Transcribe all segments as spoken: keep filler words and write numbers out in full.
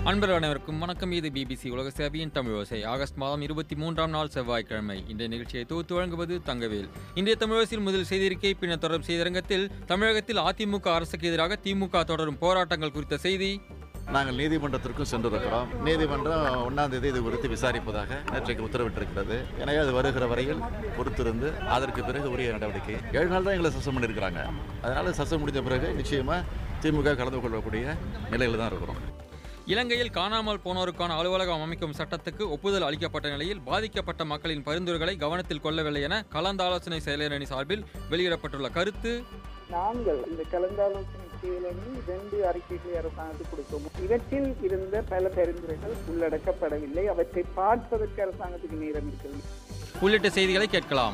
அன்பர்கள் அனைவருக்கும் வணக்கம். இது பிபிசி உலக சேவையின் தமிழ் ஓசை. ஆகஸ்ட் மாதம் இருபத்தி மூன்றாம் நாள் செவ்வாய்க்கிழமை. இன்றைய நிகழ்ச்சியை தொகுத்து வழங்குவது தங்கவேல். இன்றைய தமிழோசையில் முதல் செய்திருக்கை, பின்னர் தொடரும் செய்திரங்கத்தில் தமிழகத்தில் அதிமுக அரசுக்கு எதிராக திமுக தொடரும் போராட்டங்கள் குறித்த செய்தி. நாங்கள் நீதிமன்றத்திற்கும் சென்றிருக்கிறோம். நீதிமன்றம் ஒன்றாம் தேதி இது குறித்து விசாரிப்பதாக நேற்றைக்கு உத்தரவிட்டிருக்கிறது. எனவே அது வருகிற வரையில் பொறுத்திருந்து அதற்கு பிறகு உரிய நடவடிக்கை. ஏழு நாள் தான் எங்களை சஸ்பெண்ட் பண்ணியிருக்கிறாங்க. அதனால் சஸ்பெண்ட் முடிந்த பிறகு நிச்சயமாக திமுக கலந்து கொள்ளக்கூடிய நிலையில் தான் இருக்கிறோம். இலங்கையில் காணாமல் போனோருக்கான அலுவலகம் அமைக்கும் சட்டத்துக்கு ஒப்புதல் அளிக்கப்பட்ட நிலையில் பாதிக்கப்பட்ட மக்களின் பரிந்துரைகளை கவனத்தில் கொள்ளவில்லை என கலந்தாலோசனை செயலரணி சார்பில் வெளியிடப்பட்டுள்ள கருத்து. நாங்கள் இந்த கலந்தாலோசனை செயலணி இரண்டு அறிக்கைகளை அரசாங்கத்துக்கு கொடுத்தோம். இவற்றில் இருந்த பல பரிந்துரைகள் உள்ளடக்கப்படவில்லை. அவற்றை பார்ப்பதற்கு அரசாங்கத்துக்கு நேரம் இருக்கிறது உள்ளிட்ட செய்திகளை கேட்கலாம்.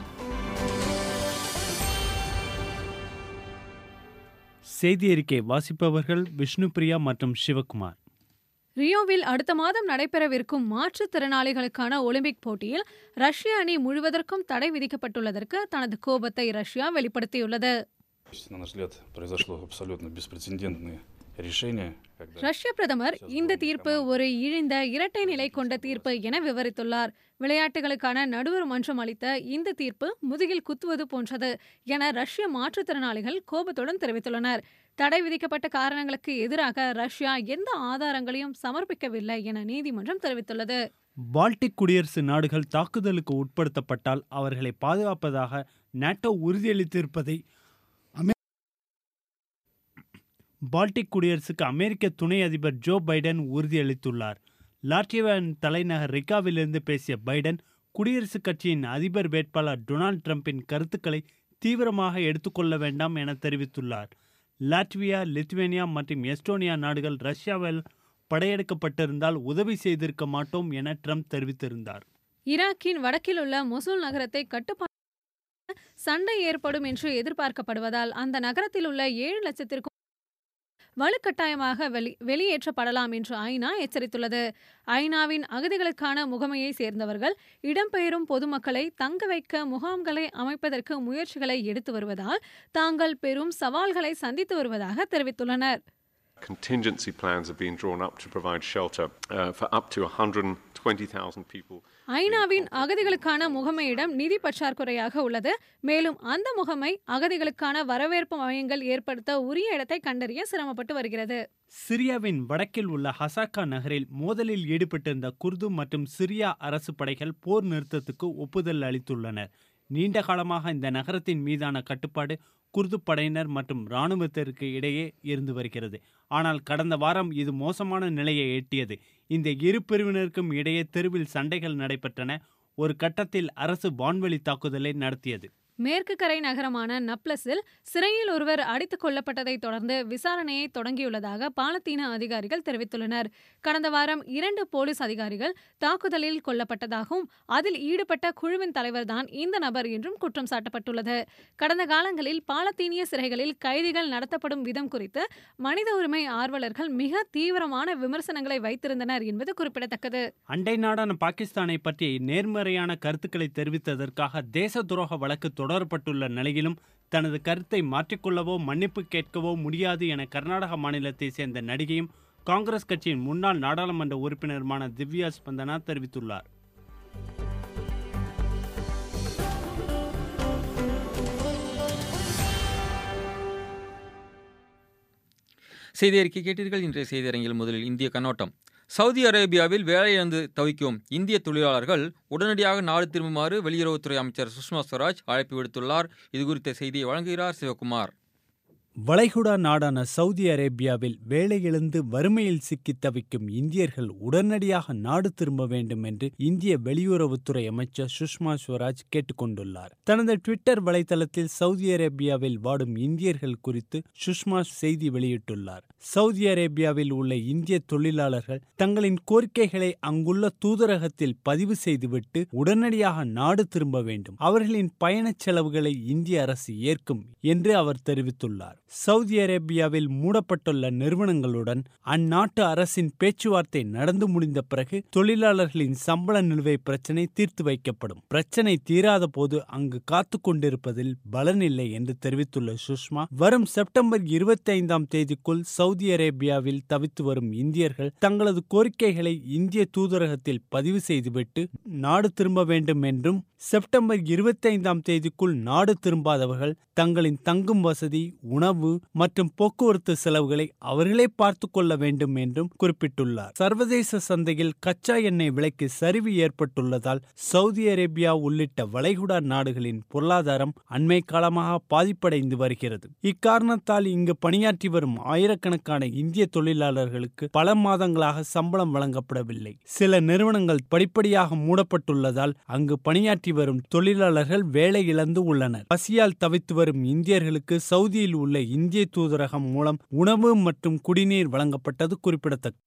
செய்தி அறிக்கை வாசிப்பவர்கள் விஷ்ணுபிரியா மற்றும் சிவகுமார். ரியோவில் அடுத்த மாதம் நடைபெறவிருக்கும் மாற்றுத்திறனாளிகளுக்கான ஒலிம்பிக் போட்டியில் ரஷ்ய அணி முழுவதற்கும் தடை விதிக்கப்பட்டுள்ளதற்கு தனது கோபத்தை ரஷ்யா வெளிப்படுத்தியுள்ளது. ரஷ்ய பிரதமர் இந்த தீர்ப்பு ஒரு இழிந்த இரட்டை நிலை கொண்ட தீர்ப்பு என விவரித்துள்ளார். விளையாட்டுகளுக்கான நடுவர் மன்றம் அளித்த இந்த தீர்ப்பு முதுகில் குத்துவது போன்றது என ரஷ்ய மாற்றுத்திறனாளிகள் கோபத்துடன் தெரிவித்துள்ளனர். தடை விதிக்கப்பட்ட காரணங்களுக்கு எதிராக ரஷ்யா எந்த ஆதாரங்களையும் சமர்ப்பிக்கவில்லை என நீதிமன்றம் தெரிவித்துள்ளது. பால்டிக் குடியரசு நாடுகள் தாக்குதலுக்கு உட்படுத்தப்பட்டால் அவர்களை பாதுகாப்பதாக நாட்டோ உறுதியளித்திருப்பதை பால்டிக் குடியரசுக்கு அமெரிக்க துணை அதிபர் ஜோ பைடன் உறுதியளித்துள்ளார். லாட்வியாவின் தலைநகர் ரிகாவிலிருந்து பேசிய பைடன் குடியரசுக் கட்சியின் அதிபர் வேட்பாளர் டொனால்ட் ட்ரம்பின் கருத்துக்களை தீவிரமாக எடுத்துக்கொள்ள வேண்டாம் என தெரிவித்துள்ளார். லாட்வியா, லித்துவேனியா மற்றும் எஸ்டோனியா நாடுகள் ரஷ்யாவில் படையெடுக்கப்பட்டிருந்தால் உதவி செய்திருக்க மாட்டோம் என ட்ரம்ப் தெரிவித்திருந்தார். ஈராக்கின் வடக்கில் உள்ள மொசூல் நகரத்தை கட்டுப்பாடு சண்டை ஏற்படும் என்று எதிர்பார்க்கப்படுவதால் அந்த நகரத்தில் உள்ள ஏழு லட்சத்திற்கும் வலுக்கட்டாயமாக வெளி வெளியேற்றப்படலாம் என்று ஐநா எச்சரித்துள்ளது. ஐநாவின் அகதிகளுக்கான முகமையை சேர்ந்தவர்கள் இடம்பெயரும் பொதுமக்களை தங்க வைக்க முகாம்களை அமைப்பதற்கு முயற்சிகளை எடுத்து வருவதால் தாங்கள் பெரும் சவால்களை சந்தித்து வருவதாக தெரிவித்துள்ளனர். Contingency plans have been drawn up to provide shelter uh, for up to one hundred twenty thousand people. ஐநாவின் அகதிகளுக்கான முகமையிடம் நிதி பற்றாக்குறையாக உள்ளது. மேலும் அந்த முகமை அகதிகளுக்கான வரவேற்பு மையங்கள் ஏற்படுத்த உரிய இடத்தை கண்டறிய சிரமப்பட்டு வருகிறது. சிரியாவின் வடக்கில் உள்ள ஹசாக்கா நகரில் மோதலில் ஈடுபட்டிருந்த குர்து மற்றும் சிரியா அரசு படைகள் போர் நிறுத்தத்துக்கு ஒப்புதல் அளித்துள்ளனர். நீண்ட காலமாக இந்த நகரத்தின் மீதான கட்டுப்பாடு குர்து படையினர் மற்றும் இராணுவத்திற்கு இடையே இருந்து வருகிறது. ஆனால் கடந்த வாரம் இது மோசமான நிலையை எட்டியது. இந்த இரு பிரிவினருக்கும் இடையே தெருவில் சண்டைகள் நடைபெற்றன. ஒரு கட்டத்தில் அரசு வான்வெளி தாக்குதலை நடத்தியது. மேற்கு கரை நகரமான நப்லஸில் சிறையில் ஒருவர் அடித்துக் கொல்லப்பட்டதை தொடர்ந்து விசாரணையை தொடங்கியுள்ளதாக பாலத்தீன அதிகாரிகள் தெரிவித்துள்ளனர். கடந்த வாரம் இரண்டு போலீஸ் அதிகாரிகள் தாக்குதலில் கொல்லப்பட்டதாகவும் அதில் ஈடுபட்ட குழுவின் தலைவர்தான் இந்த நபர் என்றும் குற்றம் சாட்டப்பட்டுள்ளது. கடந்த காலங்களில் பாலத்தீனிய சிறைகளில் கைதிகள் நடத்தப்படும் விதம் குறித்து மனித உரிமை ஆர்வலர்கள் மிக தீவிரமான விமர்சனங்களை வைத்திருந்தனர் என்பது குறிப்பிடத்தக்கது. அண்டை நாடான பாகிஸ்தானை பற்றி நேர்மறையான கருத்துக்களை தெரிவித்ததற்காக தேச துரோக வழக்கு தொடரப்பட்டுள்ள நிலையிலும் தனது கருத்தை மாற்றிக்கொள்ளவோ மன்னிப்பு கேட்கவோ முடியாது என கர்நாடக மாநிலத்தை சேர்ந்த நடிகையும் காங்கிரஸ் கட்சியின் முன்னாள் நாடாளுமன்ற உறுப்பினருமான திவ்யா ஸ்பந்தனா தெரிவித்துள்ளார். செய்தி அறிக்கை கேட்டீர்கள். இன்றைய செய்தியரங்கில் முதலில் இந்திய கண்ணோட்டம். சவுதி அரேபியாவில் வேலையிழந்து தவிக்கும் இந்திய தொழிலாளர்கள் உடனடியாக நாடு திரும்புமாறு வெளியுறவுத்துறை அமைச்சர் சுஷ்மா ஸ்வராஜ் அழைப்பு விடுத்துள்ளார். இதுகுறித்த செய்தியை வழங்குகிறார் சிவகுமார். வளைகுடா நாடான சவுதி அரேபியாவில் வேலையிழந்து வறுமையில் சிக்கி தவிக்கும் இந்தியர்கள் உடனடியாக நாடு திரும்ப வேண்டும் என்று இந்திய வெளியுறவுத்துறை அமைச்சர் சுஷ்மா ஸ்வராஜ் கேட்டுக்கொண்டுள்ளார். தனது ட்விட்டர் வலைதளத்தில் சவுதி அரேபியாவில் வாடும் இந்தியர்கள் குறித்து சுஷ்மா செய்தி வெளியிட்டுள்ளார். சவுதி அரேபியாவில் உள்ள இந்திய தொழிலாளர்கள் தங்களின் கோரிக்கைகளை அங்குள்ள தூதரகத்தில் பதிவு செய்துவிட்டு உடனடியாக நாடு திரும்ப வேண்டும். அவர்களின் பயணச் செலவுகளை இந்திய அரசு ஏற்கும் என்று அவர் தெரிவித்துள்ளார். சவுதி அரேபியாவில் மூடப்பட்டுள்ள நிறுவனங்களுடன் அந்நாட்டு அரசின் பேச்சுவார்த்தை நடந்து முடிந்த பிறகு தொழிலாளர்களின் சம்பள நிலுவை பிரச்சினை தீர்த்து வைக்கப்படும். பிரச்சினை தீராத போது அங்கு காத்து கொண்டிருப்பதில் பலனில்லை என்று தெரிவித்துள்ள சுஷ்மா, வரும் செப்டம்பர் இருபத்தி ஐந்தாம் தேதிக்குள் சவுதி அரேபியாவில் தவித்து வரும் இந்தியர்கள் தங்களது கோரிக்கைகளை இந்திய தூதரகத்தில் பதிவு செய்துவிட்டு நாடு திரும்ப வேண்டும் என்றும், செப்டம்பர் இருபத்தி ஐந்தாம் தேதிக்குள் நாடு திரும்பாதவர்கள் தங்களின் தங்கும் வசதி, உணவு மற்றும் போக்குவரத்து செலவுகளை அவர்களே பார்த்து கொள்ள வேண்டும் என்றும் குறிப்பிட்டுள்ளார். சர்வதேச சந்தையில் கச்சா எண்ணெய் விலைக்கு சரிவு ஏற்பட்டுள்ளதால் சவுதி அரேபியா உள்ளிட்ட வளைகுடா நாடுகளின் பொருளாதாரம் அண்மை காலமாக பாதிப்படைந்து வருகிறது. இக்காரணத்தால் இங்கு பணியாற்றி வரும் ஆயிரக்கணக்கான இந்திய தொழிலாளர்களுக்கு பல மாதங்களாக சம்பளம் வழங்கப்படவில்லை. சில நிறுவனங்கள் படிப்படியாக மூடப்பட்டுள்ளதால் அங்கு பணியாற்றி வரும் தொழிலாளர்கள் வேலை இழந்து உள்ளனர். பசியால் தவித்து வரும் இந்தியர்களுக்கு சவுதியில் உள்ள இந்திய தூதரகம் மூலம் உணவு மற்றும் குடிநீர் வழங்கப்பட்டது குறிப்பிடத்தக்கது.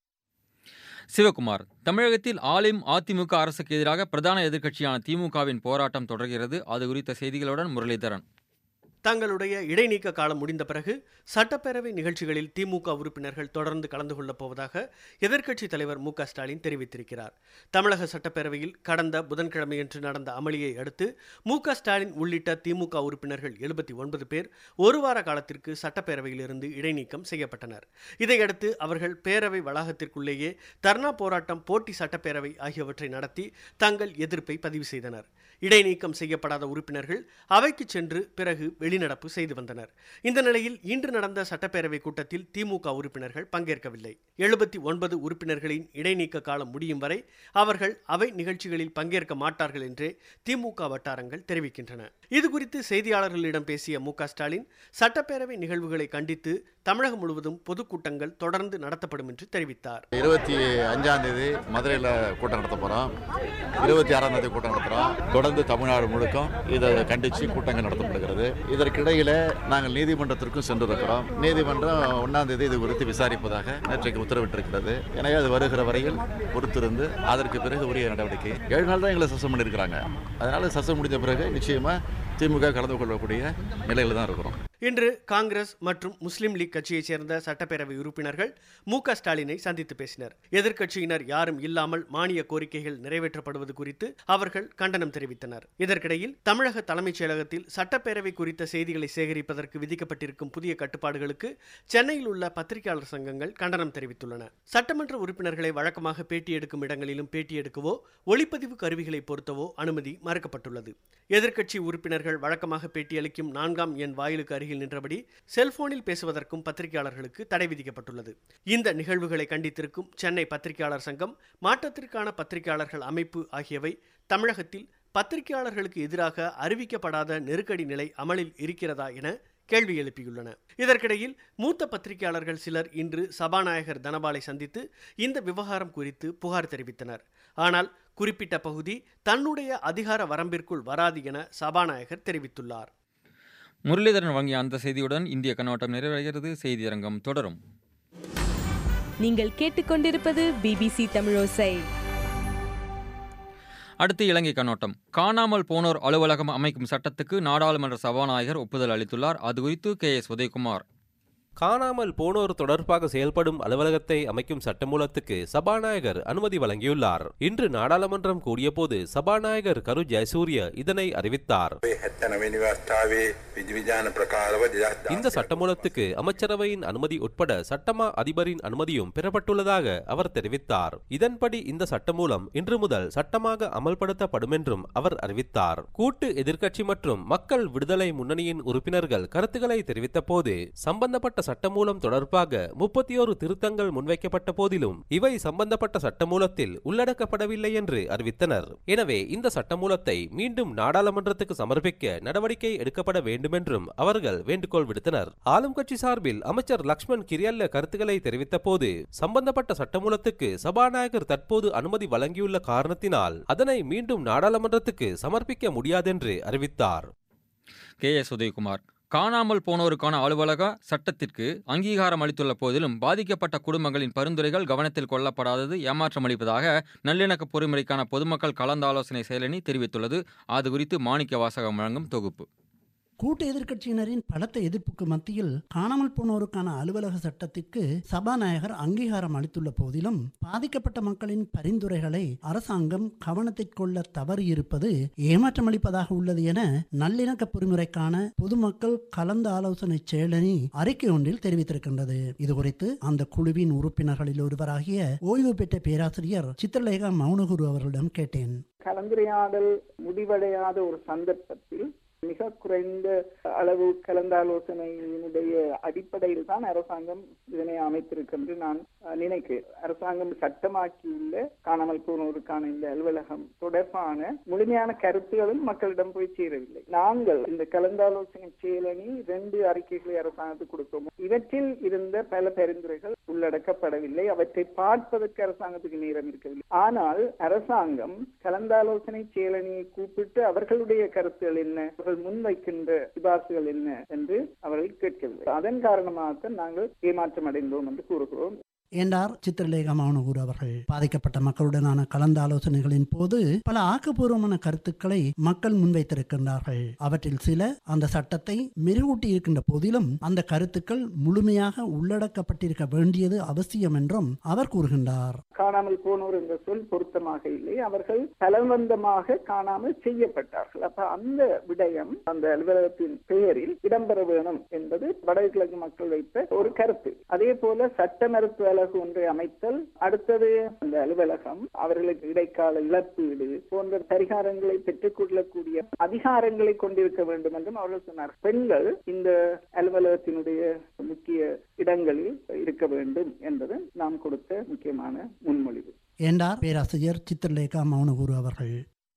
சிவகுமார், தமிழகத்தில் ஆளும் அதிமுக அரசுக்கு எதிராக பிரதான எதிர்க்கட்சியான திமுகவின் போராட்டம் தொடர்கிறது. அது குறித்த செய்திகளுடன் முரளிதரன். தங்களுடைய இடைநீக்க காலம் முடிந்த பிறகு சட்டப்பேரவை நிகழ்ச்சிகளில் திமுக உறுப்பினர்கள் தொடர்ந்து கலந்து கொள்ளப் போவதாக எதிர்க்கட்சித் தலைவர் மு க ஸ்டாலின் தெரிவித்திருக்கிறார். தமிழக சட்டப்பேரவையில் கடந்த புதன்கிழமையன்று நடந்த அமளியை அடுத்து மு க ஸ்டாலின் உள்ளிட்ட திமுக உறுப்பினர்கள் எழுபத்தி ஒன்பது பேர் ஒரு வார காலத்திற்கு சட்டப்பேரவையிலிருந்து இடைநீக்கம் செய்யப்பட்டனர். இதையடுத்து அவர்கள் பேரவை வளாகத்திற்குள்ளேயே தர்ணா போராட்டம், போட்டி சட்டப்பேரவை ஆகியவற்றை நடத்தி தங்கள் எதிர்ப்பை பதிவு செய்தனர். இடைநீக்கம் செய்யப்படாத உறுப்பினர்கள் அவைக்கு சென்று பிறகு வெளிநடப்பு செய்து வந்தனர். இந்த நிலையில் இன்று நடந்த சட்டப்பேரவை கூட்டத்தில் திமுக உறுப்பினர்கள் பங்கேற்கவில்லை. எழுபத்தி ஒன்பது உறுப்பினர்களின் இடைநீக்க காலம் முடியும் வரை அவர்கள் அவை நிகழ்ச்சிகளில் பங்கேற்க மாட்டார்கள் என்றே திமுக வட்டாரங்கள் தெரிவிக்கின்றன. இதுகுறித்து செய்தியாளர்களிடம் பேசிய மு க ஸ்டாலின், சட்டப்பேரவை நிகழ்வுகளை கண்டித்து தமிழகம் முழுவதும் பொதுக்கூட்டங்கள் தொடர்ந்து நடத்தப்படும் என்று தெரிவித்தார். இருபத்தி அஞ்சாம் தேதி மதுரையில் கூட்டம் நடத்த போறோம். இருபத்தி ஆறாம் தேதி கூட்டம் நடத்துறோம். தொடர்ந்து தமிழ்நாடு முழுக்கம் இதை கண்டித்து கூட்டங்கள் நடத்தப்படுகிறது. இதற்கிடையில நாங்கள் நீதிமன்றத்திற்கும் சென்றிருக்கிறோம். நீதிமன்றம் ஒன்னாம் தேதி இது குறித்து விசாரிப்பதாக நேற்றைக்கு உத்தரவிட்டிருக்கிறது. எனவே அது வருகிற வரையில் பொறுத்திருந்து அதற்கு பிறகு உரிய நடவடிக்கை. ஏழு நாள் தான் எங்களை சஸ்பெண்ட் பண்ணியிருக்கிறாங்க. அதனால சஸ்பெண்ட் முடிஞ்ச பிறகு நிச்சயமா திமுக கலந்து கொள்ளக்கூடிய நிலையில் தான் இருக்கிறோம். இன்று காங்கிரஸ் மற்றும் முஸ்லிம் லீக் கட்சியைச் சேர்ந்த சட்டப்பேரவை உறுப்பினர்கள் மு க ஸ்டாலினை சந்தித்து பேசினர். எதிர்க்கட்சியினர் யாரும் இல்லாமல் மானிய கோரிக்கைகள் நிறைவேற்றப்படுவது குறித்து அவர்கள் கண்டனம் தெரிவித்தனர். இதற்கிடையில் தமிழக தலைமைச் செயலகத்தில் சட்டப்பேரவை குறித்த செய்திகளை சேகரிப்பதற்கு விதிக்கப்பட்டிருக்கும் புதிய கட்டுப்பாடுகளுக்கு சென்னையில் உள்ள பத்திரிகையாளர் சங்கங்கள் கண்டனம் தெரிவித்துள்ளன. சட்டமன்ற உறுப்பினர்களை வழக்கமாக பேட்டி எடுக்கும் இடங்களிலும் பேட்டி எடுக்கவோ ஒளிப்பதிவு கருவிகளை பொருத்தவோ அனுமதி மறுக்கப்பட்டுள்ளது. எதிர்க்கட்சி உறுப்பினர்கள் வழக்கமாக பேட்டியளிக்கும் நான்காம் எண் வாயிலுக்கு அருகில் நின்றபடி செல்போனில் பேசுவதற்கும் பத்திரிகையாளர்களுக்கு தடை விதிக்கப்பட்டுள்ளது. இந்த நிகழ்வுகளை கண்டித்திருக்கும் சென்னை பத்திரிகையாளர் சங்கம், மாற்றத்திற்கான பத்திரிகையாளர்கள் அமைப்பு ஆகியவை தமிழகத்தில் பத்திரிகையாளர்களுக்கு எதிராக அறிவிக்கப்படாத நெருக்கடி நிலை அமலில் இருக்கிறதா என கேள்வி எழுப்பியுள்ளன. இதற்கிடையில் மூத்த பத்திரிகையாளர்கள் சிலர் இன்று சபாநாயகர் தனபாலை சந்தித்து இந்த விவகாரம் குறித்து புகார் தெரிவித்தனர். ஆனால் குறிப்பிட்ட பகுதி தன்னுடைய அதிகார வரம்பிற்குள் வராது என சபாநாயகர் தெரிவித்துள்ளார். முரளிதரன் வழங்கிய அந்த செய்தியுடன் இந்திய கண்ணோட்டம் நிறைவடைகிறது. செய்தியரங்கம் தொடரும். நீங்கள் கேட்டுக்கொண்டிருப்பது பிபிசி தமிழோசை. அடுத்து இலங்கை கண்ணோட்டம். காணாமல் போனோர் அலுவலகம் அமைக்கும் சட்டத்துக்கு நாடாளுமன்ற சபாநாயகர் ஒப்புதல் அளித்துள்ளார். அது குறித்து கே எஸ் உதயகுமார். காணாமல் போனோர் தொடர்பாக செயல்படும் அலுவலகத்தை அமைக்கும் சட்டமூலத்துக்கு சபாநாயகர் அனுமதி வழங்கியுள்ளார். இன்று நாடாளுமன்றம் கூடியபோது சபாநாயகர் கரு ஜெயசூரிய இதனை அறிவித்தார். இந்த சட்டமூலத்துக்கு அமைச்சரவையின் அனுமதி உட்பட சட்டமா அதிபரின் அனுமதியும் பெறப்பட்டுள்ளதாக அவர் தெரிவித்தார். இதன்படி இந்த சட்டமூலம் இன்று முதல் சட்டமாக அமல்படுத்தப்படும் என்றும் அவர் அறிவித்தார். கூட்டு எதிர்க்கட்சி மற்றும் மக்கள் விடுதலை முன்னணியின் உறுப்பினர்கள் கருத்துக்களை தெரிவித்த போது சம்பந்தப்பட்ட சட்டமூலம் தொடர்பாக முப்பத்தி ஓரு திருத்தங்கள் முன்வைக்கப்பட்ட போதிலும் இவை சம்பந்தப்பட்ட சட்டமூலத்தில் உள்ளடக்கப்படவில்லை என்று அறிவித்தனர். எனவே இந்த சட்டமூலத்தை மீண்டும் நாடாளுமன்றத்துக்கு சமர்ப்பிக்க நடவடிக்கை எடுக்கப்பட வேண்டும் என்றும் அவர்கள் வேண்டுகோள் விடுத்தனர். ஆளும் கட்சி சார்பில் அமைச்சர் லக்ஷ்மண் கிரியல்ல கருத்துக்களை தெரிவித்த போது சம்பந்தப்பட்ட சட்டமூலத்துக்கு சபாநாயகர் தற்போது அனுமதி வழங்கியுள்ள காரணத்தினால் அதனை மீண்டும் நாடாளுமன்றத்துக்கு சமர்ப்பிக்க முடியாதென்று அறிவித்தார். K S Udayakumar. காணாமல் போனோருக்கான அலுவலக சட்டத்திற்கு அங்கீகாரம் அளித்துள்ள போதிலும் பாதிக்கப்பட்ட குடும்பங்களின் பரிந்துரைகள் கவனத்தில் கொள்ளப்படாதது ஏமாற்றம் அளிப்பதாக நல்லிணக்க பொறிமுறைக்கான பொதுமக்கள் கலந்தாலோசனை செயலணி தெரிவித்துள்ளது. அது குறித்து மாணிக்க வாசகம் வழங்கும் தொகுப்பு. கூட்டு எதிர்க்கட்சியினரின் பலத்த எதிர்ப்புக்கு மத்தியில் காணாமல் போனோருக்கான அலுவலக சட்டத்திற்கு சபாநாயகர் அங்கீகாரம் அளித்துள்ள போதிலும் பாதிக்கப்பட்ட மக்களின் பரிந்துரைகளை அரசாங்கம் கவனத்தில் கொள்ள தவறியிருப்பது ஏமாற்றமளிப்பதாக உள்ளது என நல்லிணக்க பொறிமுறைக்கான பொதுமக்கள் கலந்த ஆலோசனை செயலணி அறிக்கை ஒன்றில் தெரிவித்திருக்கின்றது. இதுகுறித்து அந்த குழுவின் உறுப்பினர்களில் ஒருவராகிய ஓய்வு பெற்ற பேராசிரியர் சித்திரலேகா மௌனகுரு அவர்களிடம் கேட்டேன். கலந்துரையாடல் முடிவடையாத ஒரு சந்தர்ப்பத்தில் மிக குறைந்த அளவு கலந்தாலோசனையினுடைய அடிப்படையில் தான் அரசாங்கம் இதனை அமைத்திருக்கின்ற நான் நினைக்கிறேன். அரசாங்கம் சட்டமாக்கியுள்ள காணாமல் போனோருக்கான இந்த அலுவலகம் தொடர்பான முழுமையான கருத்துகளும் மக்களிடம் போய் சேரவில்லை. நாங்கள் இந்த கலந்தாலோசனை செயலணி இரண்டு அறிக்கைகளை அரசாங்கத்துக்கு கொடுத்தோம். இவற்றில் இருந்த பல பரிந்துரைகள் உள்ளடக்கப்படவில்லை. அவற்றை பார்ப்பதற்கு அரசாங்கத்துக்கு நேரம் இருக்கவில்லை. ஆனால் அரசாங்கம் கலந்தாலோசனை செயலணியை கூப்பிட்டு அவர்களுடைய கருத்துகள் என்ன, முன்வைக்கின்ற சிபார்சுகள் என்ன என்று அவர்கள் கேட்கவில்லை. அதன் காரணமாகத்தான் நாங்கள் ஏமாற்றம் அடைந்தோம் என்று கூறுகிறோம் என்றார் சித்திரலேகா மௌனகுரு அவர்கள். பாதிக்கப்பட்ட மக்களுடனான கலந்து ஆலோசனைகளின் போது பல ஆக்கப்பூர்வமான கருத்துக்களை மக்கள் முன்வைத்திருக்கின்றார்கள். அவற்றில் சில அந்த சட்டத்தை மெருகூட்டி இருக்கின்ற போதிலும் அந்த கருத்துக்கள் முழுமையாக உள்ளடக்கப்பட்டிருக்க வேண்டியது அவசியம் என்றும் அவர் கூறுகின்றார். காணாமல் போனோர் என்ற சொல் பொருத்தமாக இல்லை. அவர்கள் பலவந்தமாக காணாமல் செய்யப்பட்டார்கள். அப்ப அந்த விடயம் அந்த அலுவலகத்தின் பெயரில் இடம்பெற வேணும் என்பது வடகிழக்கு மக்கள் வைத்த ஒரு கருத்து. அதே போல சட்ட மருத்துவ ஒன்றை அமைத்தல், அடுத்தது அந்த அலுவலகம் அவர்களுக்கு இடைக்கால இழப்பீடு போன்ற பரிகாரங்களை பெற்றுக் கொள்ளக்கூடிய அதிகாரங்களை கொண்டிருக்க வேண்டும் என்றும் அவர்கள் சொன்னார். பெண்கள் இந்த அலுவலகத்தினுடைய முக்கிய இடங்களில் இருக்க வேண்டும் என்பது நாம் கொடுத்த முக்கியமான முன்மொழிவு என்றார் பேராசிரியர் சித்திரலேகா மௌனகுரு அவர்கள்.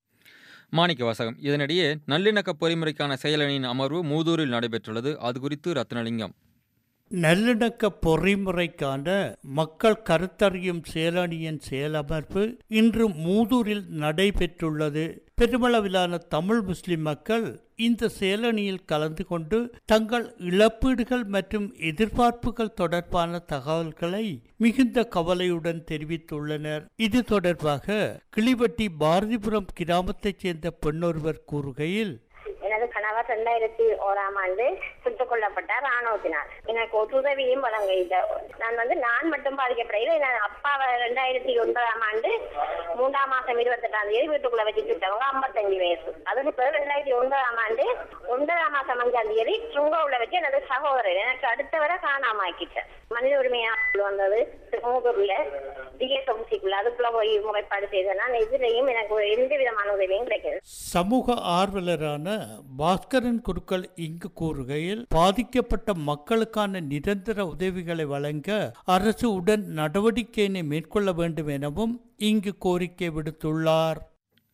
மாணிக்க வாசகம். இதனிடையே நல்லிணக்க பொறிமுறைக்கான செயலணியின் அமர்வு மூதூரில் நடைபெற்றுள்ளது. அது குறித்து ரத்னலிங்கம். நல்லிணக்க பொறிமுறைக்கான மக்கள் கருத்தறியும் செயலணியின் செயலமர்வு இன்று மூதூரில் நடைபெற்றுள்ளது. பெருமளவிலான தமிழ் முஸ்லிம் மக்கள் இந்த செயலணியில் கலந்து கொண்டு தங்கள் இழப்பீடுகள் மற்றும் எதிர்பார்ப்புகள் தொடர்பான தகவல்களை மிகுந்த கவலையுடன் தெரிவித்துள்ளனர். இது தொடர்பாக கிளிவட்டி பாரதிபுரம் கிராமத்தைச் சேர்ந்த பெண்ணொருவர் கூறுகையில், எனது கணவர் இரண்டாயிரத்தி ஓராம் ஆண்டு சுட்டுக் கொல்லப்பட்டார் ராணுவத்தினால். எனக்கு ஒரு உதவியும் வழங்க இல்லை. நான் வந்து நான் மட்டும் பாதிக்கப்படையில நான் அப்பாவை இரண்டாயிரத்தி ஒன்பதாம் ஆண்டு மூன்றாம் மாசம் இருபத்தி எட்டாம் தேதி வீட்டுக்குள்ள வச்சு சுட்டவங்க ஐம்பத்தஞ்சு வயசு. அதுக்கு பிறகு இரண்டாயிரத்தி ஒன்பதாம் ஆண்டு ஒன்பதாம் மாசம் அஞ்சாம் தேதி சுங்கவுல வச்சு எனது சகோதரர் எனக்கு அடுத்தவரை காணாம ஆக்கிட்டேன். மனித உரிமையா வந்தது மூதூர்ல டிஎஸ்ஓசிக்குள்ள அதுக்குள்ள போய் முறைப்பாடு செய்தேன். நான் எதிரையும் எனக்கு எந்த விதமான உதவியும் கிடைக்கிறது. சமூக ஆர்வலரான பாஸ்கரன் குருக்கள் இங்கு கூறுகையில், பாதிக்கப்பட்ட மக்களுக்கான நிரந்தர உதவிகளை வழங்க அரசு உடன் நடவடிக்கையினை மேற்கொள்ள வேண்டும் எனவும் இங்கு கோரிக்கை விடுத்துள்ளார்.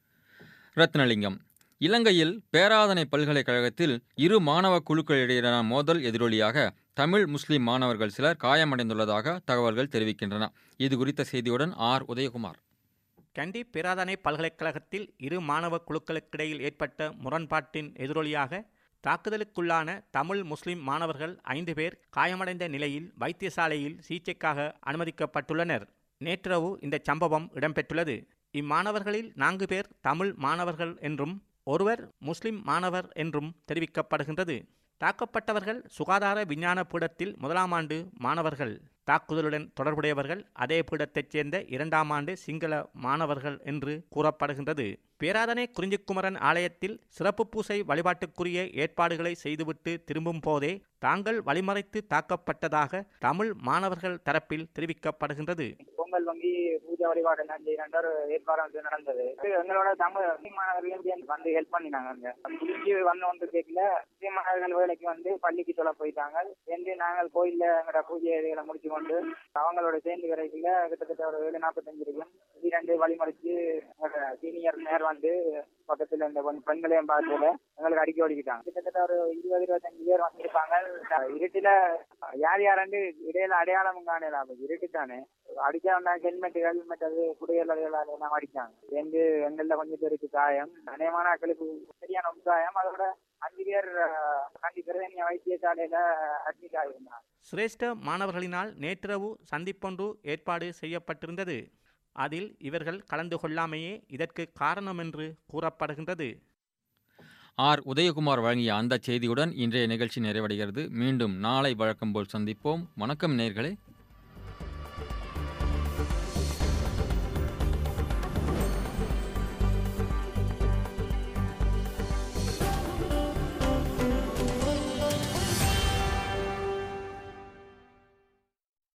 ரத்னலிங்கம். இலங்கையில் பேராதனை பல்கலைக்கழகத்தில் இரு மாணவ குழுக்களிடையிலான மோதல் எதிரொலியாக தமிழ் முஸ்லிம் மாணவர்கள் சிலர் காயமடைந்துள்ளதாக தகவல்கள் தெரிவிக்கின்றன. இது குறித்த செய்தியுடன் ஆர் உதயகுமார். கண்டி பேராதனை பல்கலைக்கழகத்தில் இரு மாணவ குழுக்களுக்கிடையில் ஏற்பட்ட முரண்பாட்டின் எதிரொலியாக தாக்குதலுக்குள்ளான தமிழ் முஸ்லிம் மாணவர்கள் ஐந்து பேர் காயமடைந்த நிலையில் வைத்தியசாலையில் சிகிச்சைக்காக அனுமதிக்கப்பட்டுள்ளனர். நேற்றிரவு இந்த சம்பவம் இடம்பெற்றுள்ளது. இம்மாணவர்களில் நான்கு பேர் தமிழ் மாணவர்கள் என்றும் ஒருவர் முஸ்லிம் மாணவர் என்றும் தெரிவிக்கப்படுகின்றது. தாக்கப்பட்டவர்கள் சுகாதார விஞ்ஞான பீடத்தில் முதலாம் ஆண்டு மாணவர்கள். தாக்குதலுடன் தொடர்புடையவர்கள் அதே பீடத்தைச் சேர்ந்த இரண்டாம் ஆண்டு சிங்கள மாணவர்கள் என்று கூறப்படுகின்றது. பேராதனை குறிஞ்சிக்குமரன் ஆலயத்தில் சிறப்பு பூசை வழிபாட்டுக்குரிய ஏற்பாடுகளை செய்துவிட்டு திரும்பும் போதே தாங்கள் வழிமறைத்து தாக்கப்பட்டதாக தமிழ் மாணவர்கள் தரப்பில் தெரிவிக்கப்படுகின்றது. பொங்கல் வங்கி பூஜை வழிபாடு ஒரு ஏற்பாடு நடந்தது. எங்களோட தமிழ் மாணவர்களையும் வந்து ஹெல்ப் பண்ணினாங்க. முடிஞ்சு வந்து ஒன்று கேட்கல மாணவர்கள் வேலைக்கு வந்து பள்ளிக்கு சொல்ல போயிட்டாங்க. என்று நாங்கள் கோயில்ல எங்களோட பூஜைகளை முடிச்சு கொண்டு அவங்களோட சேர்ந்து வரைக்குள்ள கிட்டத்தட்ட ஒரு ஏழு நாற்பத்தஞ்சு இருக்கும் இரண்டு வழிமறிச்சு சீனியர் நேர் வந்து பக்கத்துல இந்த பெண்களையும் பார்த்துல எங்களுக்கு அடிக்க ஓடிக்கிட்டாங்க. கிட்டத்தட்ட ஒரு இருபது இருபத்தஞ்சு பேர் வந்திருப்பாங்க. இருட்டுல யார் யாராண்டு இடையில அடையாளம் காணலாம். இருட்டு தானே அடிச்சா ஹெல்மெட் ஹெல்மெட் அது குடியலாளர்களால் எல்லாம் அடிச்சாங்க. எங்க எங்கள்ல கொஞ்சம் பேருக்கு காயம், அநேகமான ஆட்களுக்கு சரியான உட்காயம். அதோட அஞ்சு பேர் கண்டி பிரதனிய வைத்தியசாலையில அட்மிட் ஆகியிருந்தாங்க. சிரேஷ்ட மாணவர்களினால் நேற்றிரவு சந்திப்பொன்று ஏற்பாடு செய்யப்பட்டிருந்தது. அதில் இவர்கள் கலந்து கொள்ளாமையே இதற்கு காரணம் என்று கூறப்படுகின்றது. ஆர் உதயகுமார் வழங்கிய அந்த செய்தியுடன் இன்றைய நிகழ்ச்சி நிறைவடைகிறது. மீண்டும் நாளை வழக்கம் போல் சந்திப்போம். வணக்கம் நேயர்களே.